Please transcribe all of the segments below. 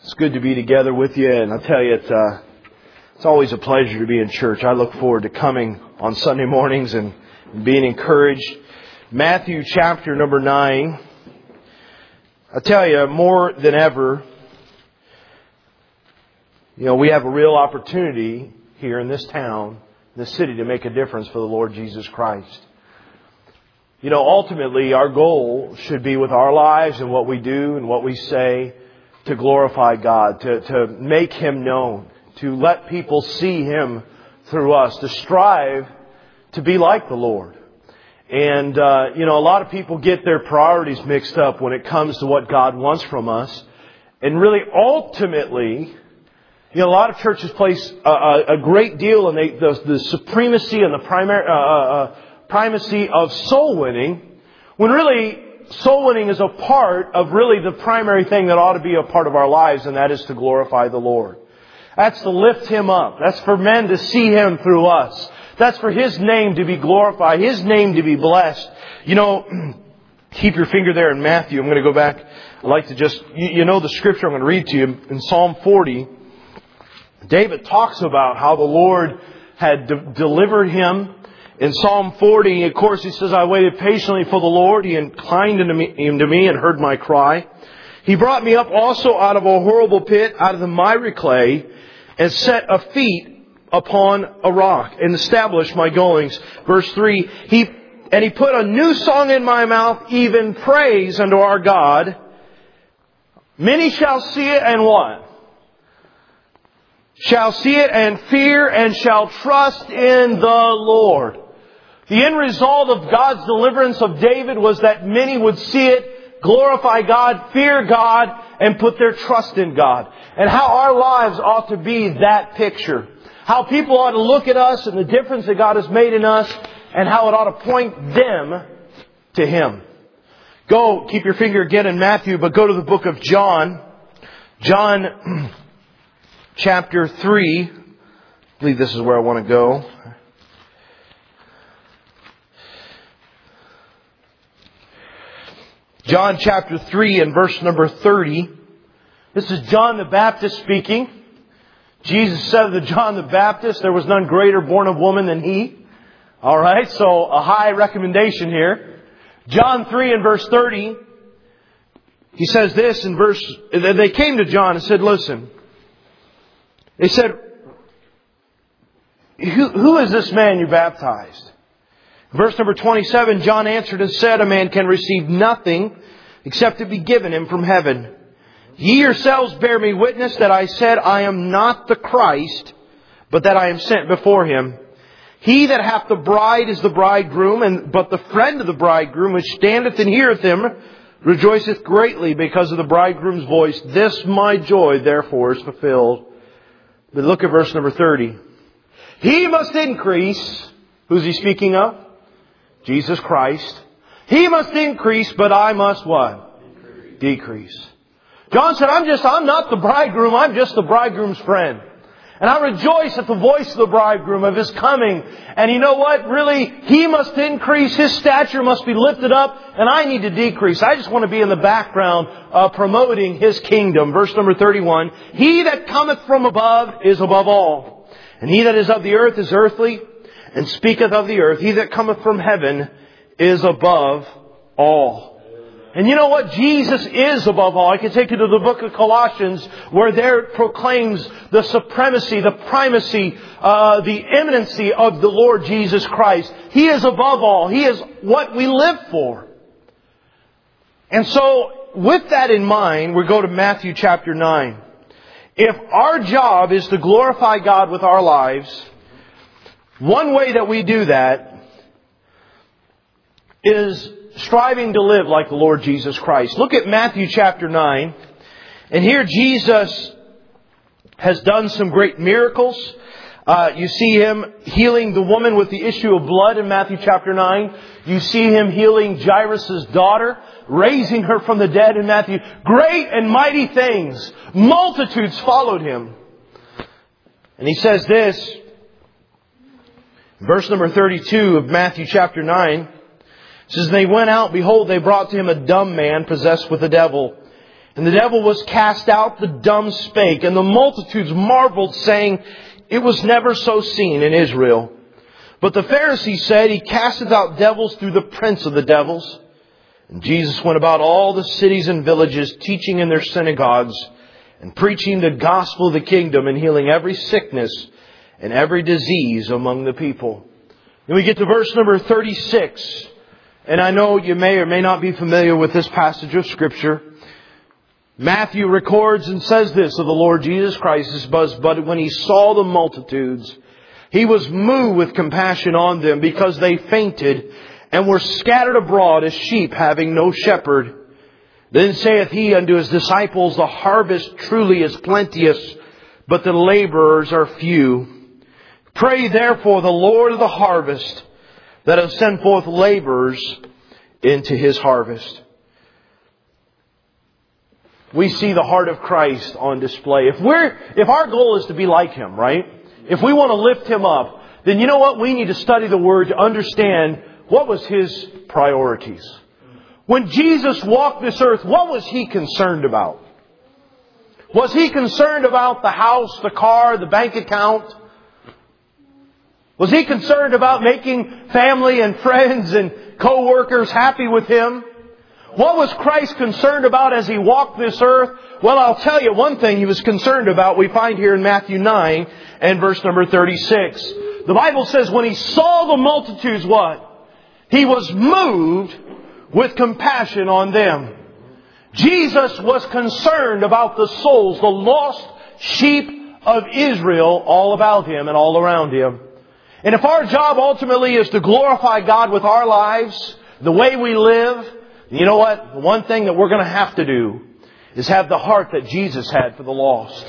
It's good to be together with you, and I'll tell you, it's always a pleasure to be in church. I look forward to coming on Sunday mornings and being encouraged. Matthew chapter number 9. I'll tell you, more than ever, we have a real opportunity here in this town, this city, to make a difference for the Lord Jesus Christ. Ultimately, our goal should be with our lives and what we do and what we say to glorify God, to make Him known, to let people see Him through us, to strive to be like the Lord. And, a lot of people get their priorities mixed up when it comes to what God wants from us. And really, ultimately, a lot of churches place a great deal in the supremacy and the primacy of soul winning, when really soul winning is a part of really the primary thing that ought to be a part of our lives, and that is to glorify the Lord. That's to lift Him up. That's for men to see Him through us. That's for His name to be glorified, His name to be blessed. Keep your finger there in Matthew. I'm going to go back. I'd like to just, the scripture I'm going to read to you in Psalm 40. David talks about how the Lord had delivered him. In Psalm 40, of course, he says, I waited patiently for the Lord. He inclined unto me and heard my cry. He brought me up also out of a horrible pit, out of the miry clay, and set a feet upon a rock, and established my goings. Verse 3, He put a new song in my mouth, even praise unto our God. Many shall see it and what? Shall see it and fear and shall trust in the Lord. The end result of God's deliverance of David was that many would see it, glorify God, fear God, and put their trust in God. And how our lives ought to be that picture. How people ought to look at us and the difference that God has made in us, and how it ought to point them to Him. Go, keep your finger again in Matthew, but go to the book of John. John chapter 3. I believe this is where I want to go. John chapter 3 and verse number 30. This is John the Baptist speaking. Jesus said to John the Baptist, there was none greater born of woman than he. Alright, so a high recommendation here. John 3 and verse 30. He says this in verse... They came to John and said, listen. They said, who is this man you baptized? Verse number 27, John answered and said, a man can receive nothing except it be given him from heaven. Ye yourselves bear me witness that I said, I am not the Christ, but that I am sent before him. He that hath the bride is the bridegroom, but the friend of the bridegroom, which standeth and heareth him, rejoiceth greatly because of the bridegroom's voice. This my joy, therefore, is fulfilled. But look at verse number 30. He must increase. Who's he speaking of? Jesus Christ. He must increase, but I must what? Decrease. John said, I'm not the bridegroom, I'm just the bridegroom's friend. And I rejoice at the voice of the bridegroom, of His coming. And you know what? Really, He must increase, His stature must be lifted up, and I need to decrease. I just want to be in the background promoting His kingdom. Verse number 31, He that cometh from above is above all. And he that is of the earth is earthly, and speaketh of the earth. He that cometh from heaven is above all. And you know what? Jesus is above all. I can take you to the book of Colossians, where there it proclaims the supremacy, the primacy, the eminency of the Lord Jesus Christ. He is above all. He is what we live for. And so, with that in mind, we go to Matthew chapter 9. If our job is to glorify God with our lives, one way that we do that is striving to live like the Lord Jesus Christ. Look at Matthew chapter 9. And here Jesus has done some great miracles. You see Him healing the woman with the issue of blood in Matthew chapter 9. You see Him healing Jairus' daughter, raising her from the dead in Matthew. Great and mighty things. Multitudes followed Him. And He says this, verse number 32 of Matthew chapter 9. It says, they went out, behold, they brought to Him a dumb man possessed with a devil. And the devil was cast out, the dumb spake, and the multitudes marveled, saying, It was never so seen in Israel. But the Pharisees said, He casteth out devils through the prince of the devils. And Jesus went about all the cities and villages, teaching in their synagogues, and preaching the gospel of the kingdom, and healing every sickness and every disease among the people. Then we get to verse number 36. And I know you may or may not be familiar with this passage of Scripture. Matthew records and says this of the Lord Jesus Christ, But when He saw the multitudes, He was moved with compassion on them, because they fainted and were scattered abroad as sheep having no shepherd. Then saith He unto His disciples, The harvest truly is plenteous, but the laborers are few. Pray therefore the Lord of the harvest that He'll send forth laborers into His harvest. We see the heart of Christ on display. If our goal is to be like Him, right? If we want to lift Him up, then you know what? We need to study the Word to understand what was His priorities. When Jesus walked this earth, what was He concerned about? Was He concerned about the house, the car, the bank account? Was He concerned about making family and friends and co-workers happy with Him? What was Christ concerned about as He walked this earth? Well, I'll tell you one thing He was concerned about. We find here in Matthew 9 and verse number 36. The Bible says when He saw the multitudes, what? He was moved with compassion on them. Jesus was concerned about the souls, the lost sheep of Israel all about Him and all around Him. And if our job ultimately is to glorify God with our lives, the way we live, you know what? The one thing that we're going to have to do is have the heart that Jesus had for the lost.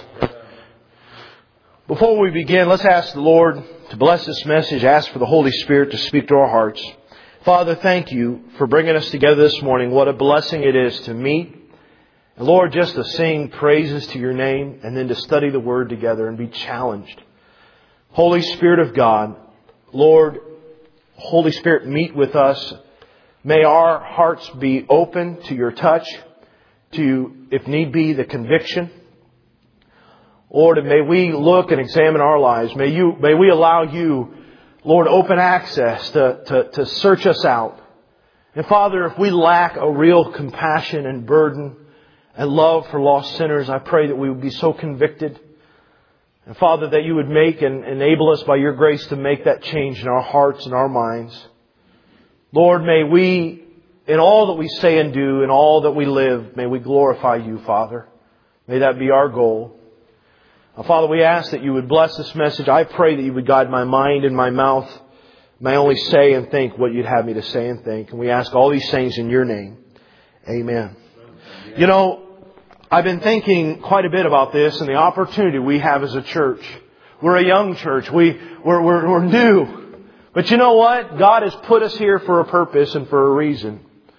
Before we begin, let's ask the Lord to bless this message. Ask for the Holy Spirit to speak to our hearts. Father, thank You for bringing us together this morning. What a blessing it is to meet. And Lord, just to sing praises to Your name and then to study the Word together and be challenged. Holy Spirit of God, Lord, Holy Spirit, meet with us. May our hearts be open to Your touch, to, if need be, the conviction. Lord, and may we look and examine our lives. May we allow You, Lord, open access to search us out. And Father, if we lack a real compassion and burden and love for lost sinners, I pray that we would be so convicted. And Father, that You would make and enable us by Your grace to make that change in our hearts and our minds. Lord, may we, in all that we say and do, in all that we live, may we glorify You, Father. May that be our goal. Now, Father, we ask that You would bless this message. I pray that You would guide my mind and my mouth. May I only say and think what You'd have me to say and think. And we ask all these things in Your name. Amen. You know, I've been thinking quite a bit about this and the opportunity we have as a church. We're a young church. We're new. But you know what? God has put us here for a purpose and for a reason.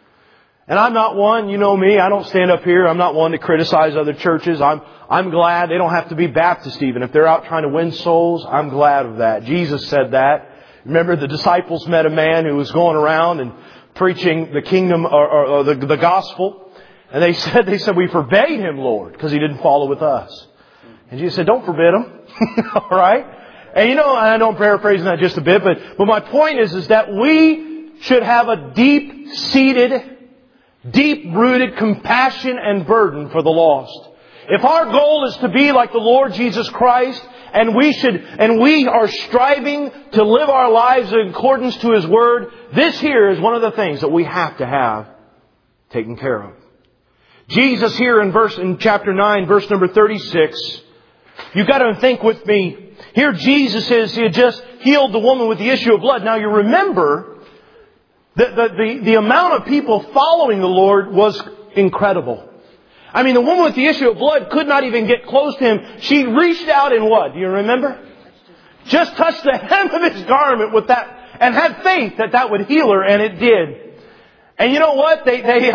And I'm not one, you know me, I don't stand up here. I'm not one to criticize other churches. I'm glad they don't have to be Baptist even. If they're out trying to win souls, I'm glad of that. Jesus said that. Remember, the disciples met a man who was going around and preaching the kingdom or the gospel. And they said, we forbade him, Lord, because he didn't follow with us. And Jesus said, don't forbid him. All right? And you know, I know I'm paraphrasing that just a bit, but my point is that we should have a deep-seated, deep-rooted compassion and burden for the lost. If our goal is to be like the Lord Jesus Christ, and we are striving to live our lives in accordance to His Word, this here is one of the things that we have to have taken care of. Jesus here in chapter 9, verse number 36, you've got to think with me. Here Jesus is, He had just healed the woman with the issue of blood. Now you remember that the amount of people following the Lord was incredible. I mean, the woman with the issue of blood could not even get close to Him. She reached out and what? Do you remember? Just touched the hem of His garment with that and had faith that would heal her, and it did. And you know what?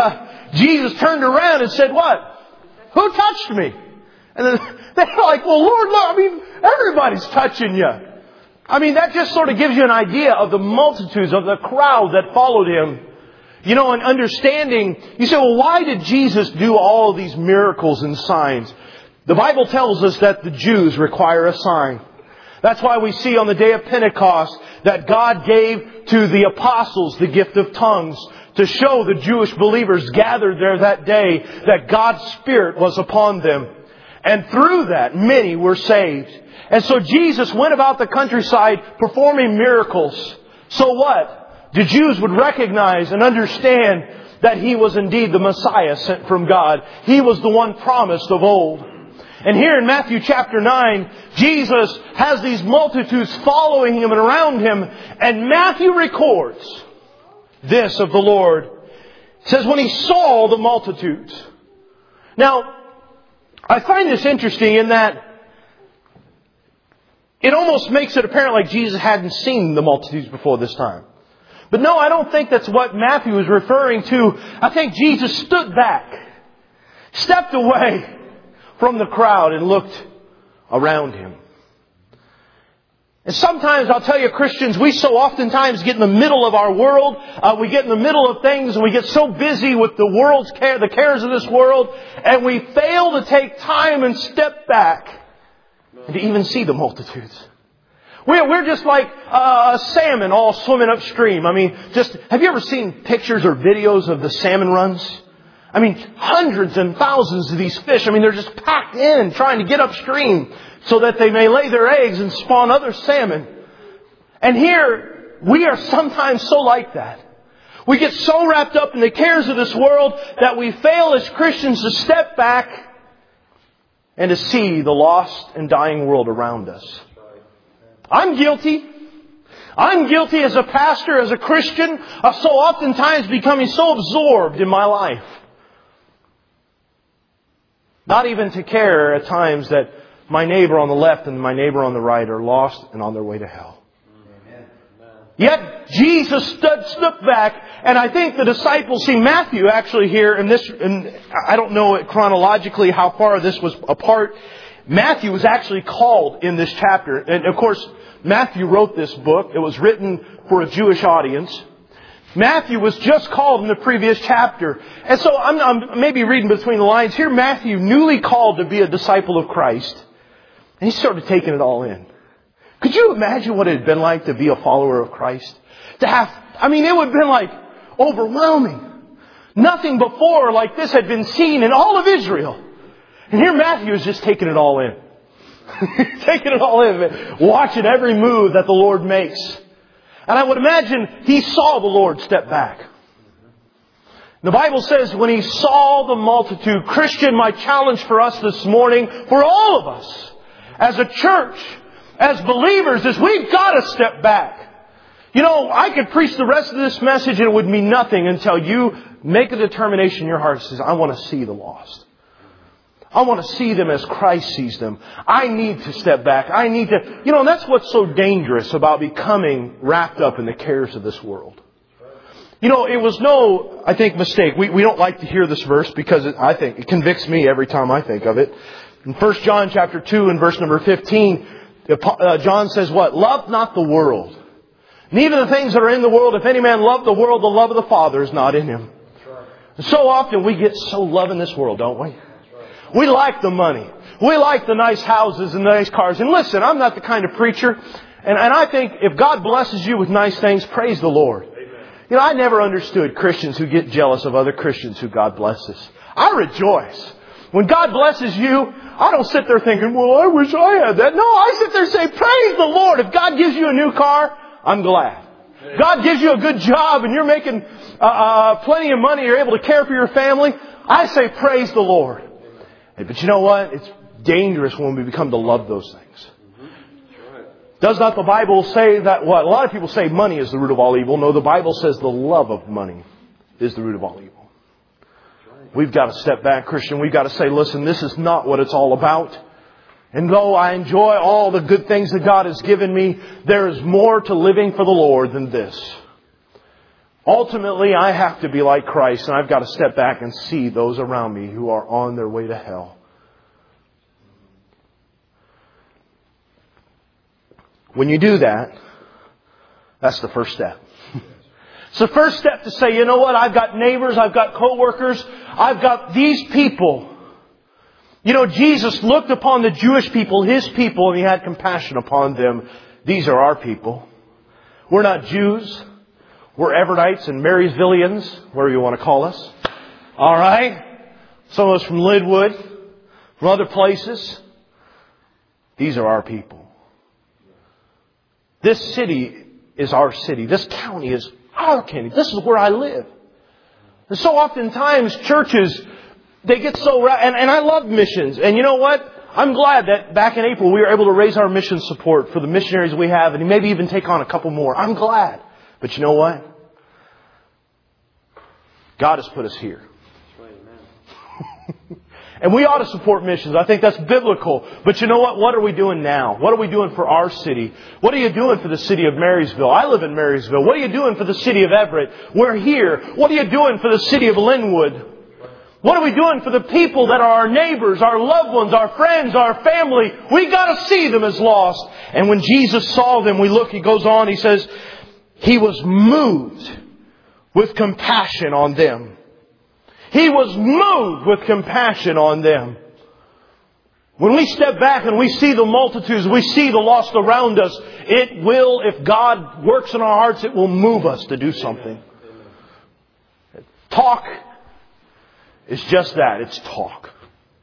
Jesus turned around and said, what? Who touched me? And then they're like, well, Lord, look, I mean, everybody's touching you. I mean, that just sort of gives you an idea of the multitudes of the crowd that followed Him. You know, and understanding, you say, well, why did Jesus do all of these miracles and signs? The Bible tells us that the Jews require a sign. That's why we see on the day of Pentecost that God gave to the apostles the gift of tongues to show the Jewish believers gathered there that day that God's Spirit was upon them. And through that, many were saved. And so Jesus went about the countryside performing miracles. So what? The Jews would recognize and understand that He was indeed the Messiah sent from God. He was the one promised of old. And here in Matthew chapter 9, Jesus has these multitudes following Him and around Him. And Matthew records this of the Lord. It says, when He saw the multitudes. Now, I find this interesting in that it almost makes it apparent like Jesus hadn't seen the multitudes before this time. But no, I don't think that's what Matthew is referring to. I think Jesus stood back, stepped away from the crowd and looked around Him. And sometimes, I'll tell you, Christians, we so oftentimes get in the middle of our world. We get in the middle of things and we get so busy with the world's care, the cares of this world, and we fail to take time and step back and to even see the multitudes. We're just like a salmon all swimming upstream. I mean, have you ever seen pictures or videos of the salmon runs? I mean, hundreds and thousands of these fish. I mean, they're just packed in trying to get upstream so that they may lay their eggs and spawn other salmon. And here, we are sometimes so like that. We get so wrapped up in the cares of this world that we fail as Christians to step back and to see the lost and dying world around us. I'm guilty. I'm guilty as a pastor, as a Christian, of so oftentimes becoming so absorbed in my life. Not even to care at times that my neighbor on the left and my neighbor on the right are lost and on their way to hell. Amen. Yet Jesus stood back, and I think the disciples see Matthew actually here in this, and I don't know chronologically how far this was apart. Matthew was actually called in this chapter. And of course, Matthew wrote this book. It was written for a Jewish audience. Matthew was just called in the previous chapter. And so I'm maybe reading between the lines here. Matthew, newly called to be a disciple of Christ. And he started taking it all in. Could you imagine what it had been like to be a follower of Christ? It would have been like overwhelming. Nothing before like this had been seen in all of Israel. And here Matthew is just taking it all in. Taking it all in. Watching every move that the Lord makes. And I would imagine he saw the Lord step back. The Bible says when he saw the multitude, Christian, my challenge for us this morning, for all of us, as a church, as believers, is we've got to step back. You know, I could preach the rest of this message and it would mean nothing until you make a determination in your heart that says, I want to see the lost. I want to see them as Christ sees them. I need to step back. I need to, and that's what's so dangerous about becoming wrapped up in the cares of this world. It was no, I think, mistake. We don't like to hear this verse because I think it convicts me every time I think of it. In 1 John chapter 2 and verse number 15, John says what? Love not the world. Neither the things that are in the world. If any man love the world, the love of the Father is not in him. And so often we get so loving this world, don't we? We like the money. We like the nice houses and nice cars. And listen, I'm not the kind of preacher. And I think if God blesses you with nice things, praise the Lord. Amen. I never understood Christians who get jealous of other Christians who God blesses. I rejoice. When God blesses you, I don't sit there thinking, well, I wish I had that. No, I sit there and say, praise the Lord. If God gives you a new car, I'm glad. Amen. God gives you a good job and you're making plenty of money. You're able to care for your family. I say, praise the Lord. But you know what? It's dangerous when we become to love those things. Does not the Bible say that what? A lot of people say money is the root of all evil. No, the Bible says the love of money is the root of all evil. We've got to step back, Christian. We've got to say, listen, this is not what it's all about. And though I enjoy all the good things that God has given me, there is more to living for the Lord than this. Ultimately, I have to be like Christ, and I've got to step back and see those around me who are on their way to hell. When you do that, that's the first step. It's the first step to say, you know what? I've got neighbors, I've got co-workers, I've got these people. You know, Jesus looked upon the Jewish people, His people, and He had compassion upon them. These are our people. We're not Jews. We're Everettites and Marysvillians, whatever you want to call us. All right? Some of us from Linwood, from other places. These are our people. This city is our city. This county is our county. This is where I live. And so oftentimes churches, they get so... And I love missions. And you know what? I'm glad that back in April we were able to raise our mission support for the missionaries we have and maybe even take on a couple more. I'm glad. But you know what? God has put us here. And we ought to support missions. I think that's biblical. But you know what? What are we doing now? What are we doing for our city? What are you doing for the city of Marysville? I live in Marysville. What are you doing for the city of Everett? We're here. What are you doing for the city of Linwood? What are we doing for the people that are our neighbors, our loved ones, our friends, our family? We got to see them as lost. And when Jesus saw them, He goes on, He says, He was moved with compassion on them. He was moved with compassion on them. When we step back and we see the multitudes, we see the lost around us, it will, if God works in our hearts, it will move us to do something. Talk is just that. It's talk.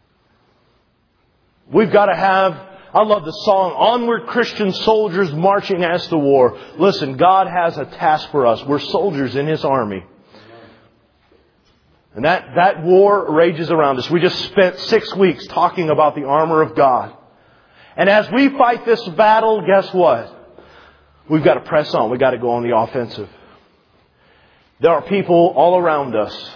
We've got to have, I love the song, Onward Christian Soldiers Marching as to War. Listen, God has a task for us. We're soldiers in His army. And that war rages around us. We just spent 6 weeks talking about the armor of God. And as we fight this battle, guess what? We've got to press on. We've got to go on the offensive. There are people all around us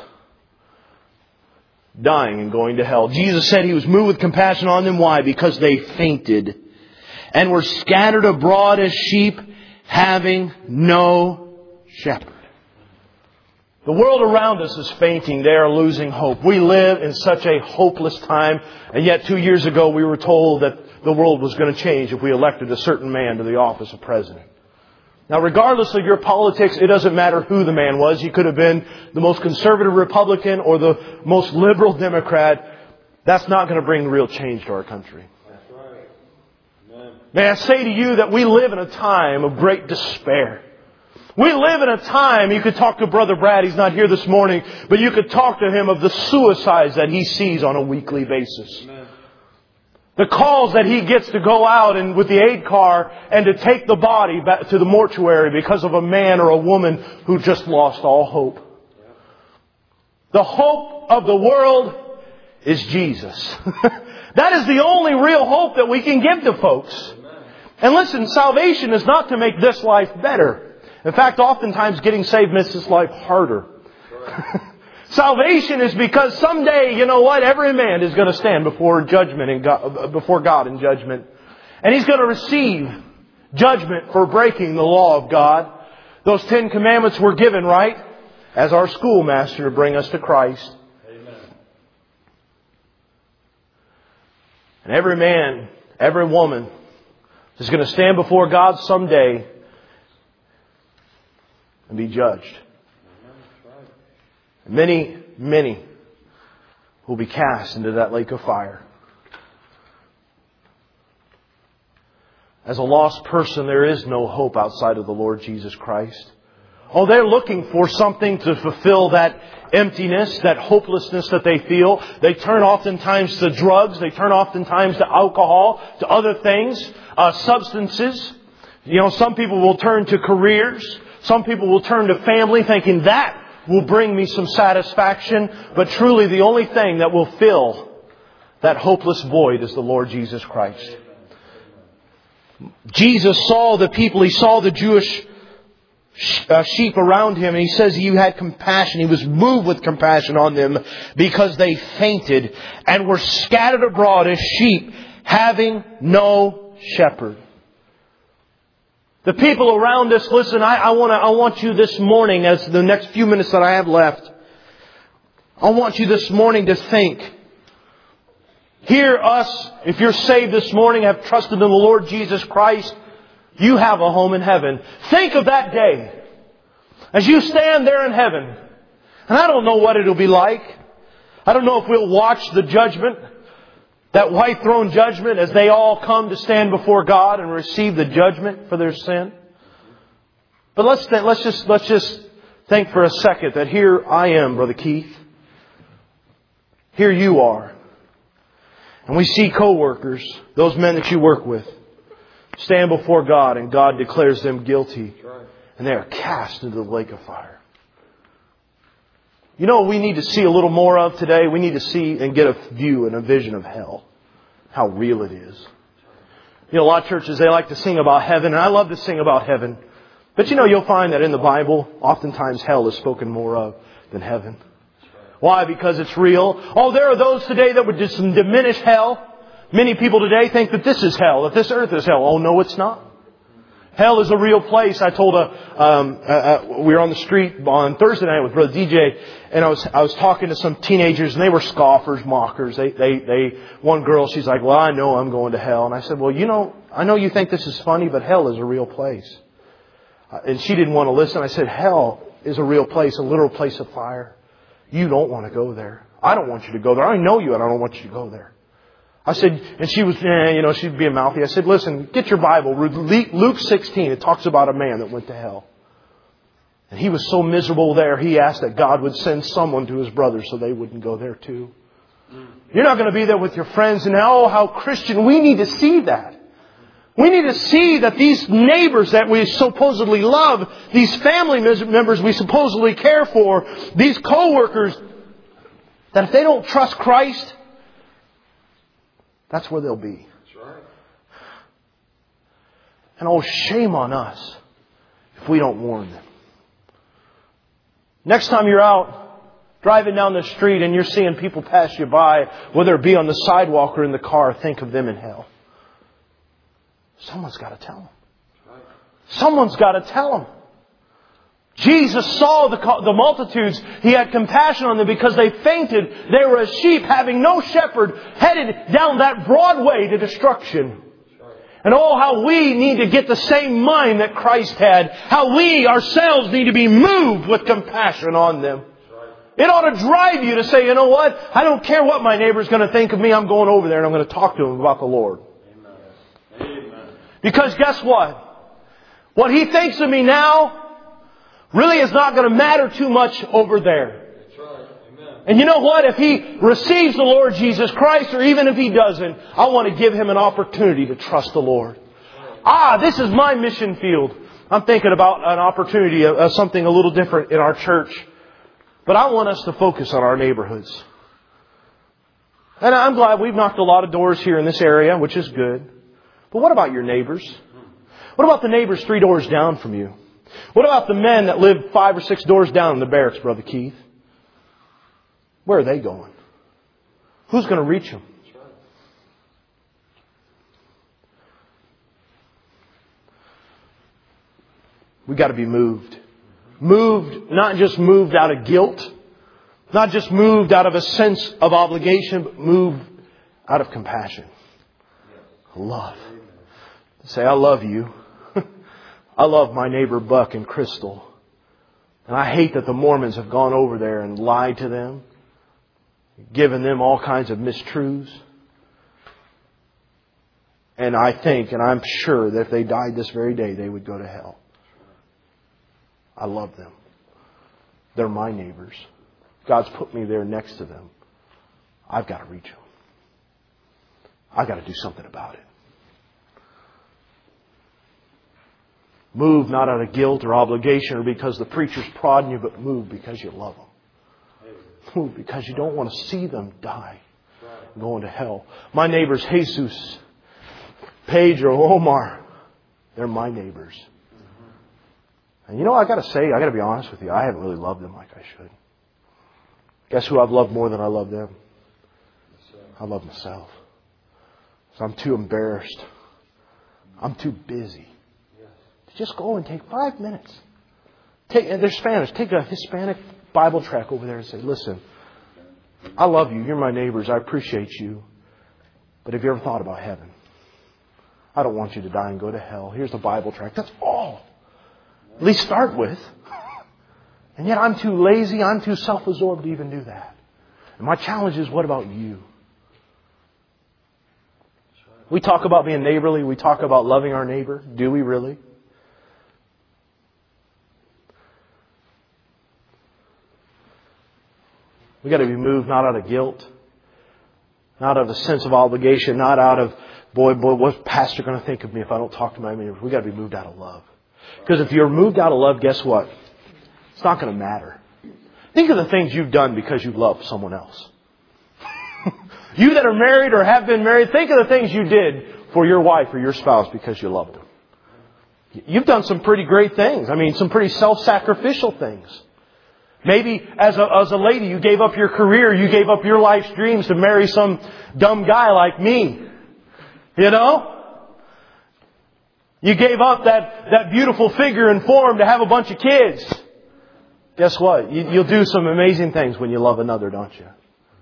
dying and going to hell. Jesus said He was moved with compassion on them. Why? Because they fainted and were scattered abroad as sheep, having no shepherd. The world around us is fainting. They are losing hope. We live in such a hopeless time. And yet 2 years ago we were told that the world was going to change if we elected a certain man to the office of president. Now, regardless of your politics, it doesn't matter who the man was. He could have been the most conservative Republican or the most liberal Democrat. That's not going to bring real change to our country. That's right. Amen. May I say to you that we live in a time of great despair. We live in a time, you could talk to Brother Brad, he's not here this morning, but you could talk to him of the suicides that he sees on a weekly basis. Amen. The calls that he gets to go out and with the aid car and to take the body back to the mortuary because of a man or a woman who just lost all hope. The hope of the world is Jesus. That is the only real hope that we can give to folks. And listen, salvation is not to make this life better. In fact, oftentimes getting saved makes this life harder. Salvation is because someday, you know what, every man is going to stand before judgment and before God in judgment. And he's going to receive judgment for breaking the law of God. Those 10 commandments were given, right? As our schoolmaster to bring us to Christ. Amen. And every man, every woman is going to stand before God someday and be judged. Many, many will be cast into that lake of fire. As a lost person, there is no hope outside of the Lord Jesus Christ. Oh, they're looking for something to fulfill that emptiness, that hopelessness that they feel. They turn oftentimes to drugs. They turn oftentimes to alcohol, to other things, substances. You know, some people will turn to careers. Some people will turn to family thinking that will bring me some satisfaction. But truly the only thing that will fill that hopeless void is the Lord Jesus Christ. Jesus saw the people. He saw the Jewish sheep around Him. And He says He had compassion. He was moved with compassion on them because they fainted and were scattered abroad as sheep, having no shepherd. The people around us, listen, I want you this morning, as the next few minutes that I have left, I want you this morning to think. Hear us, if you're saved this morning, have trusted in the Lord Jesus Christ, you have a home in heaven. Think of that day. As you stand there in heaven, and I don't know what it'll be like. I don't know if we'll watch the judgment, that white throne judgment, as they all come to stand before God and receive the judgment for their sin. But let's just think for a second that here I am, Brother Keith. Here you are. And we see co-workers, those men that you work with, stand before God and God declares them guilty. And they are cast into the lake of fire. You know what we need to see a little more of today? We need to see and get a view and a vision of hell. How real it is. You know, a lot of churches, they like to sing about heaven. And I love to sing about heaven. But you know, you'll find that in the Bible, oftentimes hell is spoken more of than heaven. Why? Because it's real. Oh, there are those today that would just diminish hell. Many people today think that this is hell, that this earth is hell. Oh, no, it's not. Hell is a real place. I told we were on the street on Thursday night with Brother DJ, and I was talking to some teenagers, and they were scoffers, mockers. One girl, she's like, well, I know I'm going to hell. And I said, well, you know, I know you think this is funny, but hell is a real place. And she didn't want to listen. I said, hell is a real place, a literal place of fire. You don't want to go there. I don't want you to go there. I know you and I don't want you to go there. I said, and she was, she'd be a mouthy. I said, listen, get your Bible. Luke 16, it talks about a man that went to hell. And he was so miserable there, he asked that God would send someone to his brothers so they wouldn't go there too. You're not going to be there with your friends. And oh, how Christian, we need to see that. We need to see that these neighbors that we supposedly love, these family members we supposedly care for, these co-workers, that if they don't trust Christ, that's where they'll be. That's right. And oh, shame on us if we don't warn them. Next time you're out driving down the street and you're seeing people pass you by, whether it be on the sidewalk or in the car, think of them in hell. Someone's got to tell them. Someone's got to tell them. Jesus saw the multitudes. He had compassion on them because they fainted. They were as sheep having no shepherd, headed down that broad way to destruction. And oh, how we need to get the same mind that Christ had. How we ourselves need to be moved with compassion on them. It ought to drive you to say, you know what? I don't care what my neighbor's going to think of me. I'm going over there and I'm going to talk to him about the Lord. Because guess what? What he thinks of me now really is not going to matter too much over there. That's right. Amen. And you know what? If he receives the Lord Jesus Christ, or even if he doesn't, I want to give him an opportunity to trust the Lord. This is my mission field. I'm thinking about an opportunity of something a little different in our church. But I want us to focus on our neighborhoods. And I'm glad we've knocked a lot of doors here in this area, which is good. But what about your neighbors? What about the neighbors 3 doors down from you? What about the men that live 5 or 6 doors down in the barracks, Brother Keith? Where are they going? Who's going to reach them? We've got to be moved. Moved, not just moved out of guilt, not just moved out of a sense of obligation, but moved out of compassion. Love. Say, I love you. I love my neighbor Buck and Crystal. And I hate that the Mormons have gone over there and lied to them, given them all kinds of mistruths. And I think, and I'm sure that if they died this very day, they would go to hell. I love them. They're my neighbors. God's put me there next to them. I've got to reach them. I've got to do something about it. Move not out of guilt or obligation or because the preacher's prodding you, but move because you love them. Move because you don't want to see them die and go into hell. My neighbors, Jesus, Pedro, Omar, they're my neighbors. And you know, I got to be honest with you, I haven't really loved them like I should. Guess who I've loved more than I love them? I love myself. So I'm too embarrassed. I'm too busy. Just go and take 5 minutes. They're Spanish. Take a Hispanic Bible tract over there and say, listen, I love you. You're my neighbors. I appreciate you. But have you ever thought about heaven? I don't want you to die and go to hell. Here's the Bible tract. That's all. At least start with. And yet I'm too lazy, I'm too self-absorbed to even do that. And my challenge is, what about you? We talk about being neighborly. We talk about loving our neighbor. Do we really? We got to be moved not out of guilt, not out of a sense of obligation, not out of, boy, what's the pastor going to think of me if I don't talk to my neighbor? We got to be moved out of love. Because if you're moved out of love, guess what? It's not going to matter. Think of the things you've done because you love someone else. You that are married or have been married, think of the things you did for your wife or your spouse because you loved them. You've done some pretty great things. I mean, some pretty self-sacrificial things. Maybe as a lady, you gave up your career, you gave up your life's dreams to marry some dumb guy like me. You know? You gave up that beautiful figure and form to have a bunch of kids. Guess what? You'll do some amazing things when you love another, don't you?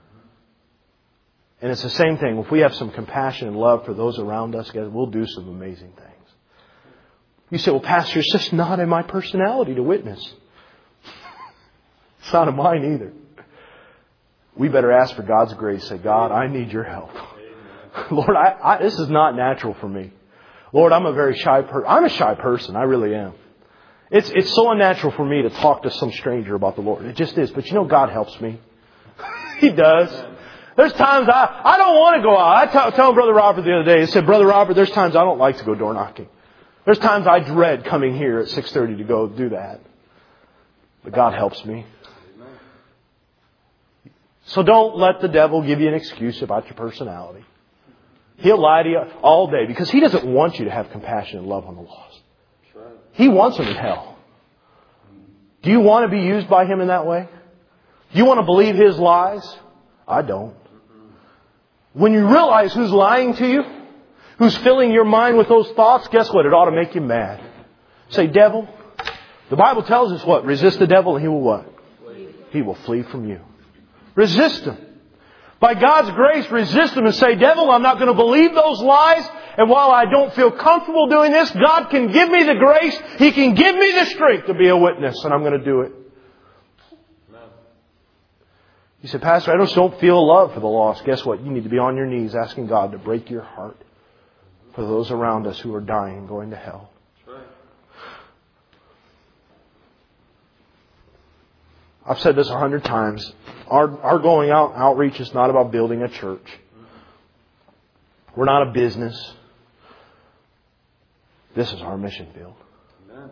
And it's the same thing. If we have some compassion and love for those around us, guys, we'll do some amazing things. You say, well, Pastor, it's just not in my personality to witness. It's not in mine either. We better ask for God's grace. Say, God, I need your help. Lord, this is not natural for me. Lord, I'm a shy person. I really am. It's so unnatural for me to talk to some stranger about the Lord. It just is. But you know, God helps me. He does. There's times I don't want to go out. I tell Brother Robert the other day, I said, Brother Robert, there's times I don't like to go door knocking. There's times I dread coming here at 6:30 to go do that. But God helps me. So don't let the devil give you an excuse about your personality. He'll lie to you all day because he doesn't want you to have compassion and love on the lost. He wants them in hell. Do you want to be used by him in that way? Do you want to believe his lies? I don't. When you realize who's lying to you, who's filling your mind with those thoughts, guess what? It ought to make you mad. Say, devil, the Bible tells us what? Resist the devil and he will what? He will flee from you. Resist him. By God's grace, resist him and say, devil, I'm not going to believe those lies. And while I don't feel comfortable doing this, God can give me the grace. He can give me the strength to be a witness. And I'm going to do it. You say, Pastor, I just don't feel love for the lost. Guess what? You need to be on your knees asking God to break your heart for those around us who are dying and going to hell. That's right. I've said this 100 times. Our going out outreach is not about building a church. We're not a business. This is our mission field. Amen.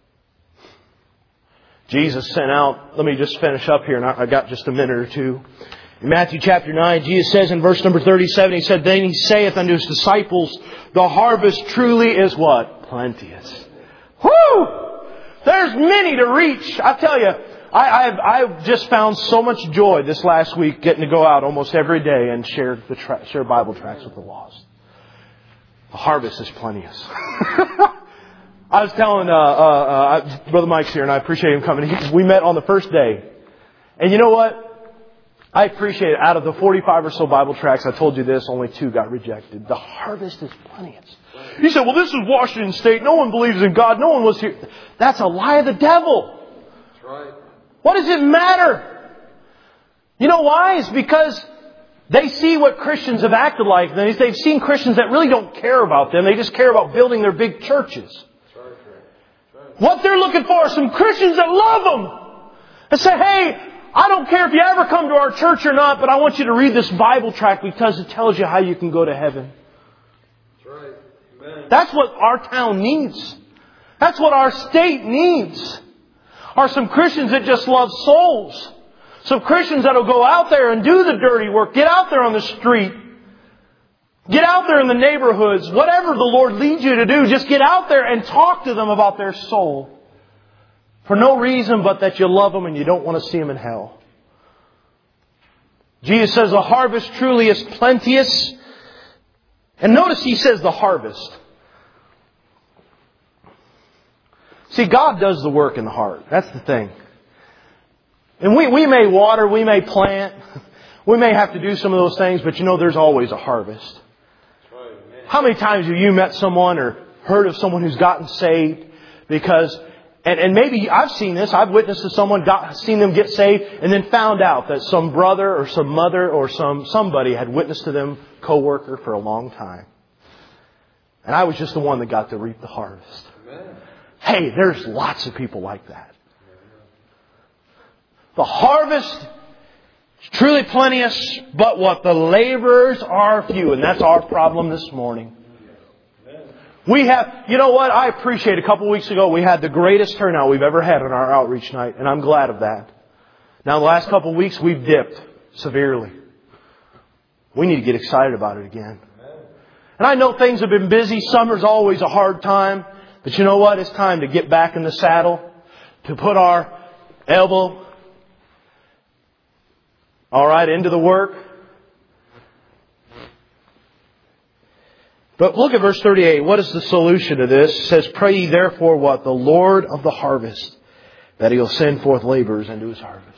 Jesus sent out, let me just finish up here, and I got just a minute or two. In Matthew chapter 9, Jesus says in verse number 37, He said, Then He saith unto His disciples, The harvest truly is what? Plenteous. Whoo! There's many to reach. I tell you, I've just found so much joy this last week getting to go out almost every day and share Bible tracts with the lost. The harvest is plenteous. I was telling Brother Mike's here, and I appreciate him coming. We met on the first day. And you know what? I appreciate it. Out of the 45 or so Bible tracts, I told you this, only 2 got rejected. The harvest is plenteous. He said, well, this is Washington State. No one believes in God. No one was here. That's a lie of the devil. That's right. What does it matter? You know why? It's because they see what Christians have acted like. They've seen Christians that really don't care about them. They just care about building their big churches. What they're looking for are some Christians that love them. And say, hey, I don't care if you ever come to our church or not, but I want you to read this Bible tract because it tells you how you can go to heaven. That's right. Amen. That's what our town needs. That's what our state needs. Are some Christians that just love souls. Some Christians that will go out there and do the dirty work. Get out there on the street. Get out there in the neighborhoods. Whatever the Lord leads you to do, just get out there and talk to them about their soul. For no reason but that you love them and you don't want to see them in hell. Jesus says the harvest truly is plenteous. And notice He says the harvest. See, God does the work in the heart. That's the thing. And we may water, we may plant, we may have to do some of those things, but you know there's always a harvest. How many times have you met someone or heard of someone who's gotten saved because And maybe I've seen this. I've witnessed to someone, seen them get saved, and then found out that some brother or some mother or somebody had witnessed to them, co-worker, for a long time. And I was just the one that got to reap the harvest. Amen. Hey, there's lots of people like that. The harvest is truly plenteous, but what? The laborers are few. And that's our problem this morning. We have, you know what? I appreciate a couple of weeks ago we had the greatest turnout we've ever had on our outreach night. And I'm glad of that. Now the last couple of weeks we've dipped severely. We need to get excited about it again. And I know things have been busy. Summer's always a hard time. But you know what? It's time to get back in the saddle. To put our elbow, into the work. But look at verse 38. What is the solution to this? It says, pray ye therefore what? The Lord of the harvest, that He'll send forth laborers into His harvest.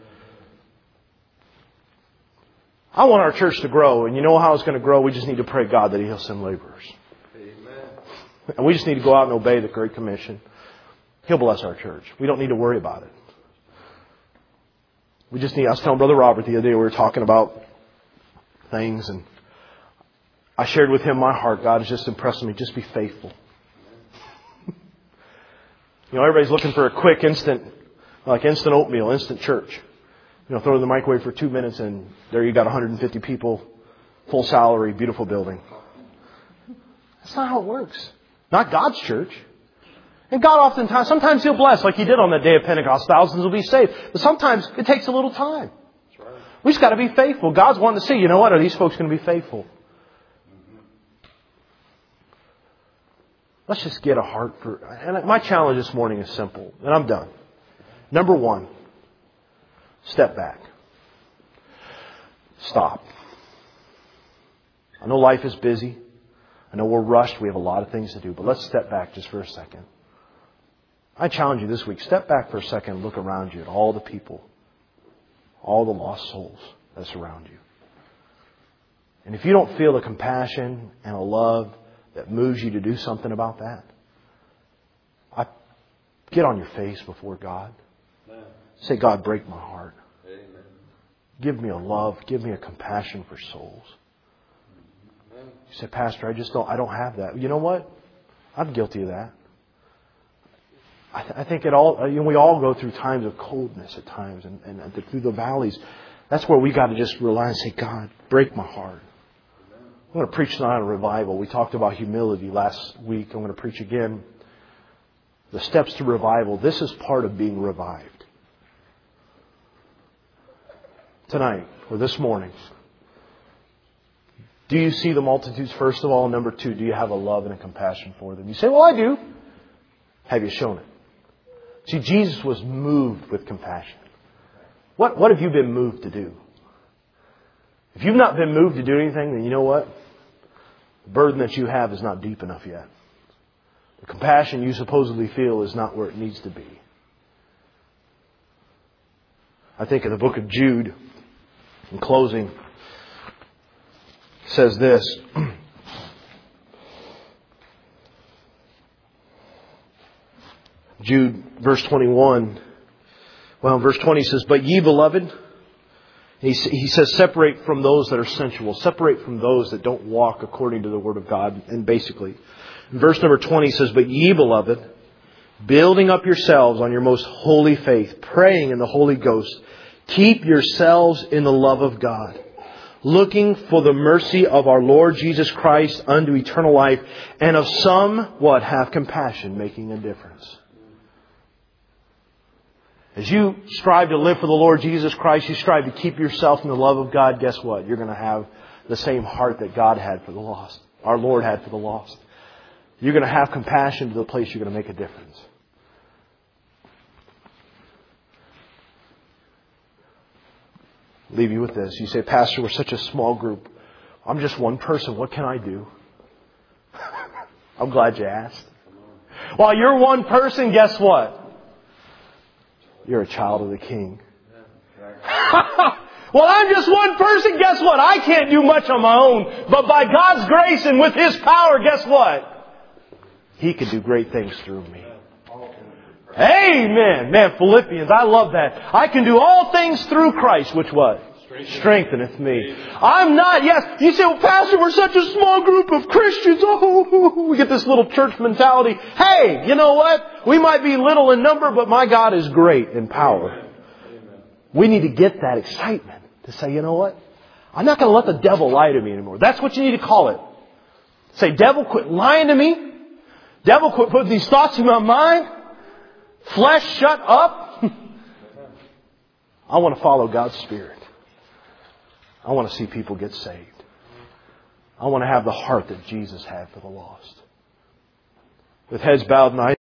I want our church to grow, and you know how it's going to grow? We just need to pray God that He'll send laborers. Amen. And we just need to go out and obey the Great Commission. He'll bless our church. We don't need to worry about it. I was telling Brother Robert the other day, we were talking about things, and I shared with him my heart. God is just impressing me. Just be faithful. Everybody's looking for a quick, instant oatmeal, instant church. Throw it in the microwave for 2 minutes and there you got 150 people, full salary, beautiful building. That's not how it works. Not God's church. And God sometimes He'll bless like He did on that day of Pentecost. Thousands will be saved. But sometimes it takes a little time. We just got to be faithful. God's wanting to see, you know what? Are these folks going to be faithful? Let's just get a heart for... And my challenge this morning is simple. And I'm done. Number 1. Step back. Stop. I know life is busy. I know we're rushed. We have a lot of things to do. But let's step back just for a second. I challenge you this week. Step back for a second and look around you at all the people. All the lost souls that surround you. And if you don't feel a compassion and a love that moves you to do something about that, get on your face before God. Say, God, break my heart. Amen. Give me a love. Give me a compassion for souls. Amen. You say, Pastor, I don't have that. You know what? I'm guilty of that. I think we all go through times of coldness at times and through the valleys. That's where we got to just rely and say, God, break my heart. I'm going to preach tonight on revival. We talked about humility last week. I'm going to preach again. The steps to revival. This is part of being revived. Tonight, or this morning, do you see the multitudes first of all? Number 2, do you have a love and a compassion for them? You say, well, I do. Have you shown it? See, Jesus was moved with compassion. What have you been moved to do? If you've not been moved to do anything, then you know what? The burden that you have is not deep enough yet. The compassion you supposedly feel is not where it needs to be. I think in the book of Jude, in closing, says this. Jude, verse 21. Well, verse 20 says, but ye beloved, he says, separate from those that are sensual. Separate from those that don't walk according to the Word of God. And basically, in verse number 20 says, but ye beloved, building up yourselves on your most holy faith, praying in the Holy Ghost, keep yourselves in the love of God, looking for the mercy of our Lord Jesus Christ unto eternal life, and of some, what? Have compassion, making a difference. As you strive to live for the Lord Jesus Christ, you strive to keep yourself in the love of God, guess what? You're going to have the same heart that God had for the lost. Our Lord had for the lost. You're going to have compassion to the place you're going to make a difference. Leave you with this. You say, Pastor, we're such a small group. I'm just one person. What can I do? I'm glad you asked. While you're one person, guess what? You're a child of the King. Well, I'm just one person. Guess what? I can't do much on my own. But by God's grace and with His power, guess what? He can do great things through me. Amen. Man, Philippians, I love that. I can do all things through Christ, which what? Strengtheneth me. I'm not, yes. You say, well, Pastor, we're such a small group of Christians. Oh, we get this little church mentality. Hey, you know what? We might be little in number, but my God is great in power. We need to get that excitement to say, you know what? I'm not going to let the devil lie to me anymore. That's what you need to call it. Say, devil, quit lying to me. Devil, quit putting these thoughts in my mind. Flesh, shut up. I want to follow God's Spirit. I want to see people get saved. I want to have the heart that Jesus had for the lost. With heads bowed and eyes